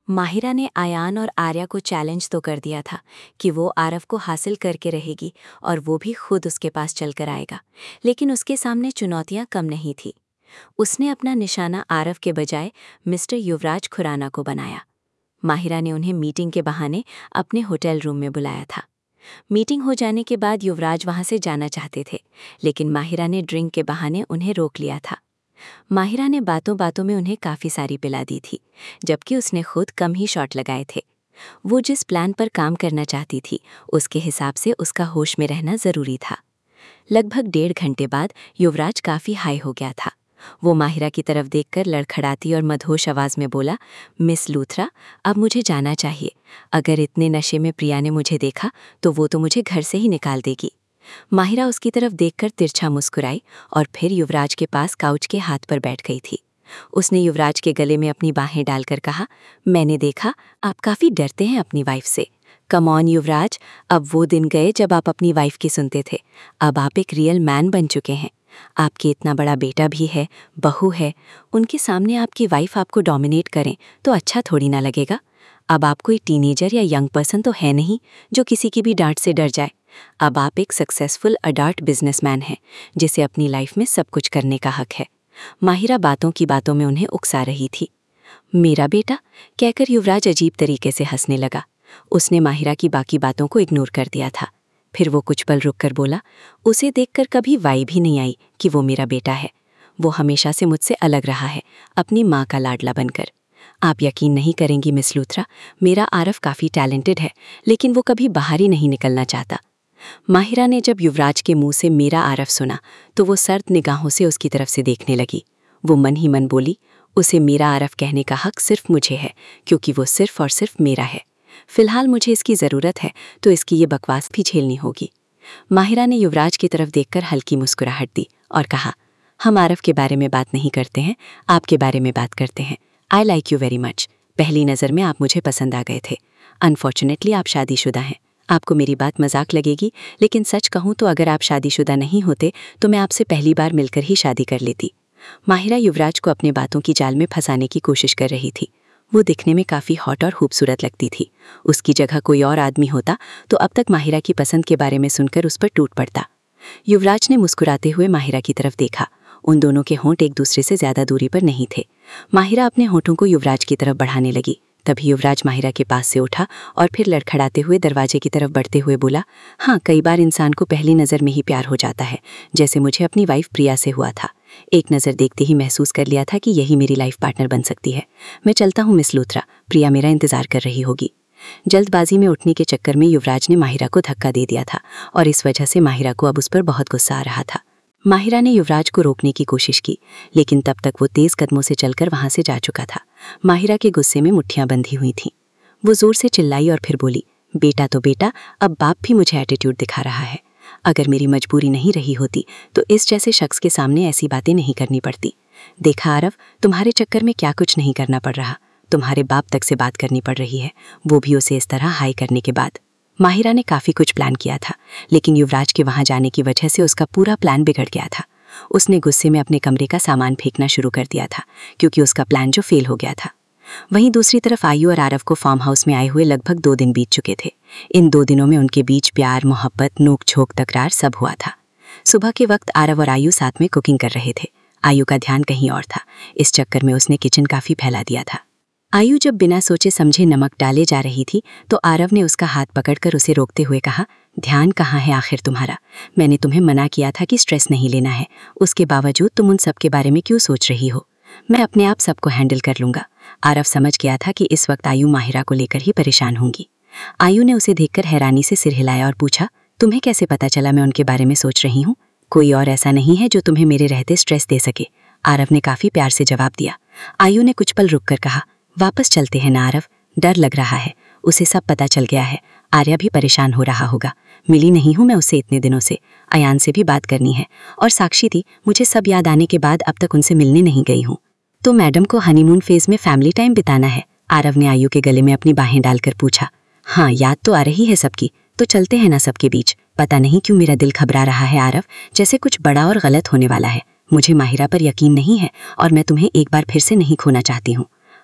माहिरा ने आयान और आर्या को चैलेंज तो कर दिया था कि वो आरव को हासिल करके रहेगी और वो भी खुद उसके पास चलकर आएगा, लेकिन उसके सामने चुनौतियां कम नहीं थी। उसने अपना निशाना आरव के बजाय मिस्टर युवराज खुराना को बनाया। माहिरा ने उन्हें मीटिंग के बहाने अपने होटल रूम में बुलाया था। मीटिंग हो जाने के बाद युवराज वहां से जाना चाहते थे, लेकिन माहिरा ने ड्रिंक के बहाने उन्हें रोक लिया था। माहिरा ने बातों बातों में उन्हें काफ़ी सारी पिला दी थी, जबकि उसने खुद कम ही शॉट लगाए थे। वो जिस प्लान पर काम करना चाहती थी, उसके हिसाब से उसका होश में रहना ज़रूरी था। लगभग 1.5 घंटे बाद युवराज काफ़ी हाई हो गया था। वो माहिरा की तरफ देखकर लड़खड़ाती और मदहोश आवाज़ में बोला, मिस लूथरा, अब मुझे जाना चाहिए। अगर इतने नशे में प्रिया ने मुझे देखा तो वो तो मुझे घर से ही निकाल देगी। माहिरा उसकी तरफ देखकर तिरछा मुस्कुराई और फिर युवराज के पास काउच के हाथ पर बैठ गई थी। उसने युवराज के गले में अपनी बाहें डालकर कहा, मैंने देखा आप काफ़ी डरते हैं अपनी वाइफ से। कम ऑन युवराज, अब वो दिन गए जब आप अपनी वाइफ की सुनते थे। अब आप एक रियल मैन बन चुके हैं। आपके इतना बड़ा बेटा भी है, बहू है, उनके सामने आपकी वाइफ आपको डोमिनेट करें तो अच्छा थोड़ी ना लगेगा। अब आप कोई टीनेजर या यंग पर्सन तो है नहीं जो किसी की भी डांट से डर जाए। अब आप एक सक्सेसफुल अडल्ट बिजनेसमैन हैं जिसे अपनी लाइफ में सब कुछ करने का हक है। माहिरा बातों की बातों में उन्हें उकसा रही थी। मेरा बेटा कहकर युवराज अजीब तरीके से हंसने लगा। उसने माहिरा की बाकी बातों को इग्नोर कर दिया था। फिर वो कुछ पल रुककर बोला, उसे देखकर कभी वाइब ही नहीं आई कि वो मेरा बेटा है। वो हमेशा से मुझसे अलग रहा है, अपनी माँ का लाडला बनकर। आप यकीन नहीं करेंगी मिस लूथरा, मेरा आरव काफ़ी टैलेंटेड है, लेकिन वो कभी बाहर ही नहीं निकलना चाहता। माहिरा ने जब युवराज के मुंह से मेरा आरव सुना तो वो सर्द निगाहों से उसकी तरफ से देखने लगी। वो मन ही मन बोली, उसे मेरा आरव कहने का हक सिर्फ मुझे है, क्योंकि वो सिर्फ और सिर्फ मेरा है। फिलहाल मुझे इसकी ज़रूरत है तो इसकी ये बकवास भी झेलनी होगी। माहिरा ने युवराज की तरफ देखकर हल्की मुस्कुराहट दी और कहा, हम आरव के बारे में बात नहीं करते हैं, आपके बारे में बात करते हैं। I like you very much. पहली नज़र में आप मुझे पसंद आ गए थे। अनफॉर्चुनेटली आप शादीशुदा हैं। आपको मेरी बात मजाक लगेगी, लेकिन सच कहूँ तो अगर आप शादीशुदा नहीं होते तो मैं आपसे पहली बार मिलकर ही शादी कर लेती। माहिरा युवराज को अपने बातों की जाल में फंसाने की कोशिश कर रही थी। वो दिखने में काफ़ी हॉट और खूबसूरत लगती थी। उसकी जगह कोई और आदमी होता तो अब तक माहिरा की पसंद के बारे में सुनकर उस पर टूट पड़ता। युवराज ने मुस्कुराते हुए माहिरा की तरफ देखा। उन दोनों के होंठ एक दूसरे से ज़्यादा दूरी पर नहीं थे। माहिरा अपने होठों को युवराज की तरफ बढ़ाने लगी। तभी युवराज माहिरा के पास से उठा और फिर लड़खड़ाते हुए दरवाजे की तरफ बढ़ते हुए बोला, हाँ, कई बार इंसान को पहली नज़र में ही प्यार हो जाता है, जैसे मुझे अपनी वाइफ प्रिया से हुआ था। एक नज़र देखते ही महसूस कर लिया था कि यही मेरी लाइफ पार्टनर बन सकती है। मैं चलता हूँ मिस लूथरा, प्रिया मेरा इंतज़ार कर रही होगी। जल्दबाजी में उठने के चक्कर में युवराज ने माहिरा को धक्का दे दिया था और इस वजह से माहिरा को अब उस पर बहुत गुस्सा आ रहा था। माहिरा ने युवराज को रोकने की कोशिश की, लेकिन तब तक वो तेज़ कदमों से चलकर वहां से जा चुका था। माहिरा के गुस्से में मुट्ठियां बंधी हुई थीं। वो जोर से चिल्लाई और फिर बोली, बेटा तो बेटा, अब बाप भी मुझे एटीट्यूड दिखा रहा है। अगर मेरी मजबूरी नहीं रही होती तो इस जैसे शख्स के सामने ऐसी बातें नहीं करनी पड़ती। देखा आरव, तुम्हारे चक्कर में क्या कुछ नहीं करना पड़ रहा। तुम्हारे बाप तक से बात करनी पड़ रही है, वो भी उसे इस तरह हाई करने के बाद। माहिरा ने काफ़ी कुछ प्लान किया था, लेकिन युवराज के वहां जाने की वजह से उसका पूरा प्लान बिगड़ गया था। उसने गुस्से में अपने कमरे का सामान फेंकना शुरू कर दिया था, क्योंकि उसका प्लान जो फेल हो गया था। वहीं दूसरी तरफ आयु और आरव को फार्म हाउस में आए हुए लगभग 2 दिन बीत चुके थे। इन 2 दिनों में उनके बीच प्यार, मोहब्बत, नोक झोंक, तकरार सब हुआ था। सुबह के वक्त आरव और आयु साथ में कुकिंग कर रहे थे। आयु का ध्यान कहीं और था, इस चक्कर में उसने किचन काफ़ी फैला दिया था। आयु जब बिना सोचे समझे नमक डाले जा रही थी तो आरव ने उसका हाथ पकड़कर उसे रोकते हुए कहा, ध्यान कहाँ है आखिर तुम्हारा? मैंने तुम्हें मना किया था कि स्ट्रेस नहीं लेना है, उसके बावजूद तुम उन सब के बारे में क्यों सोच रही हो? मैं अपने आप सबको हैंडल कर लूँगा। आरव समझ गया था कि इस वक्त आयु माहिरा को लेकर ही परेशान होंगी। आयु ने उसे देखकर हैरानी से सिर हिलाया और पूछा, तुम्हें कैसे पता चला मैं उनके बारे में सोच रही हूँ? कोई और ऐसा नहीं है जो तुम्हें मेरे रहते स्ट्रेस दे सके। आरव ने काफ़ी प्यार से जवाब दिया। आयु ने कुछ पल रुक कर कहा, वापस चलते हैं ना आरव, डर लग रहा है। उसे सब पता चल गया है। आर्या भी परेशान हो रहा होगा। मिली नहीं हूँ मैं उससे इतने दिनों से। अयान से भी बात करनी है और साक्षी थी, मुझे सब याद आने के बाद अब तक उनसे मिलने नहीं गई हूँ। तो मैडम को हनीमून फेज में फैमिली टाइम बिताना है? आरव ने आयु के गले में अपनी बाहें डालकर पूछा। हाँ, याद तो आ रही है सबकी, तो चलते हैं ना सबके बीच। पता नहीं क्यों मेरा दिल घबरा रहा है आरव, जैसे कुछ बड़ा और गलत होने वाला है। मुझे माहिरा पर यकीन नहीं है और मैं तुम्हें एक बार फिर से नहीं खोना चाहती हूँ।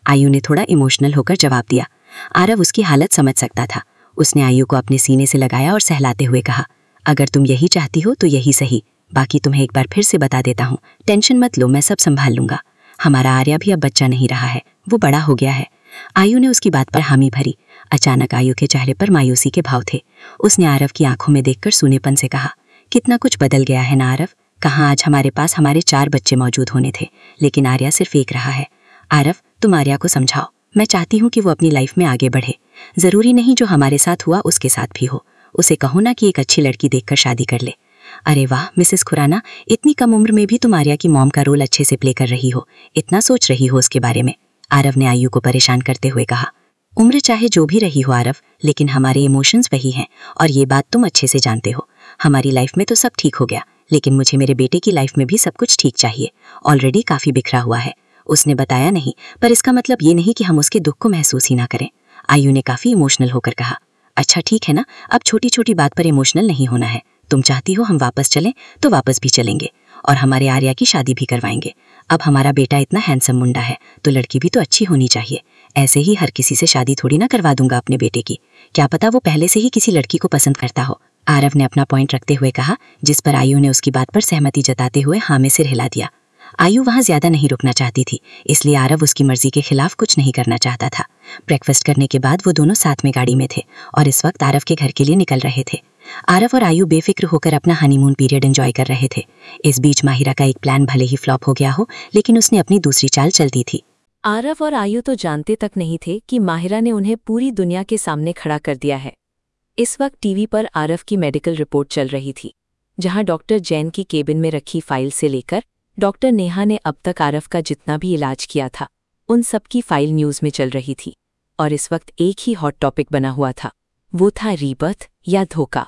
आयु ने थोड़ा इमोशनल होकर जवाब दिया। आरव उसकी हालत समझ सकता था। उसने आयु को अपने सीने से लगाया और सहलाते हुए कहा, अगर तुम यही चाहती हो तो यही सही, बाकी तुम्हें एक बार फिर से बता देता हूँ, टेंशन मत लो, मैं सब संभाल लूंगा। हमारा आर्या भी अब बच्चा नहीं रहा है, वो बड़ा हो गया है। आयु ने उसकी बात पर हामी भरी। अचानक आयु के चेहरे पर मायूसी के भाव थे। उसने आरव की आंखों में देखकर सूनेपन से कहा, कितना कुछ बदल गया है ना आरव। कहाँ आज हमारे पास हमारे 4 बच्चे मौजूद होने थे, लेकिन आर्या सिर्फ एक रहा है। आरव, तुम आर्या को समझाओ। मैं चाहती हूँ कि वो अपनी लाइफ में आगे बढ़े। जरूरी नहीं जो हमारे साथ हुआ उसके साथ भी हो। उसे कहो ना कि एक अच्छी लड़की देखकर शादी कर ले। अरे वाह मिसेस खुराना, इतनी कम उम्र में भी तुम आर्या की मॉम का रोल अच्छे से प्ले कर रही हो, इतना सोच रही हो उसके बारे में। आरव ने आयु को परेशान करते हुए कहा, उम्र चाहे जो भी रही हो आरव, लेकिन हमारे इमोशंस वही हैं, और ये बात तुम अच्छे से जानते हो। हमारी लाइफ में तो सब ठीक हो गया, लेकिन मुझे मेरे बेटे की लाइफ में भी सब कुछ ठीक चाहिए। ऑलरेडी काफी बिखरा हुआ है। उसने बताया नहीं, पर इसका मतलब ये नहीं कि हम उसके दुख को महसूस ही ना करें। आयु ने काफी इमोशनल होकर कहा, अच्छा ठीक है ना, अब छोटी छोटी बात पर इमोशनल नहीं होना है। तुम चाहती हो हम वापस चलें तो वापस भी चलेंगे, और हमारे आर्या की शादी भी करवाएंगे। अब हमारा बेटा इतना हैंडसम मुंडा है, तो लड़की भी तो अच्छी होनी चाहिए। ऐसे ही हर किसी से शादी थोड़ी ना करवा दूंगा अपने बेटे की। क्या पता वो पहले से ही किसी लड़की को पसंद करता हो। आरव ने अपना पॉइंट रखते हुए कहा, जिस पर आयु ने उसकी बात पर सहमति जताते हुए हाँ में सिर हिला दिया। आयु वहां ज्यादा नहीं रुकना चाहती थी, इसलिए आरव उसकी मर्जी के खिलाफ कुछ नहीं करना चाहता था। ब्रेकफास्ट करने के बाद वो दोनों साथ में गाड़ी में थे और इस वक्त आरव के घर के लिए निकल रहे थे। आरव और आयु बेफिक्र होकर अपना हनीमून पीरियड एंजॉय कर रहे थे। इस बीच माहिरा का एक प्लान भले ही फ्लॉप हो गया हो, लेकिन उसने अपनी दूसरी चाल चलती थी। आरव और आयु तो जानते तक नहीं थे कि माहिरा ने उन्हें पूरी दुनिया के सामने खड़ा कर दिया है। इस वक्त टीवी पर आरव की मेडिकल रिपोर्ट चल रही थी, जहां डॉक्टर जैन की केबिन में रखी फाइल से लेकर डॉक्टर नेहा ने अब तक आरव का जितना भी इलाज किया था, उन सब की फाइल न्यूज़ में चल रही थी। और इस वक्त एक ही हॉट टॉपिक बना हुआ था, वो था रीबर्थ या धोखा।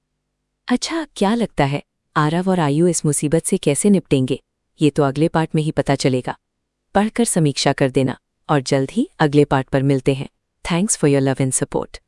अच्छा, क्या लगता है आरव और आयु इस मुसीबत से कैसे निपटेंगे? ये तो अगले पार्ट में ही पता चलेगा। पढ़कर समीक्षा कर देना और जल्द ही अगले पार्ट पर मिलते हैं। Thanks for your love and support.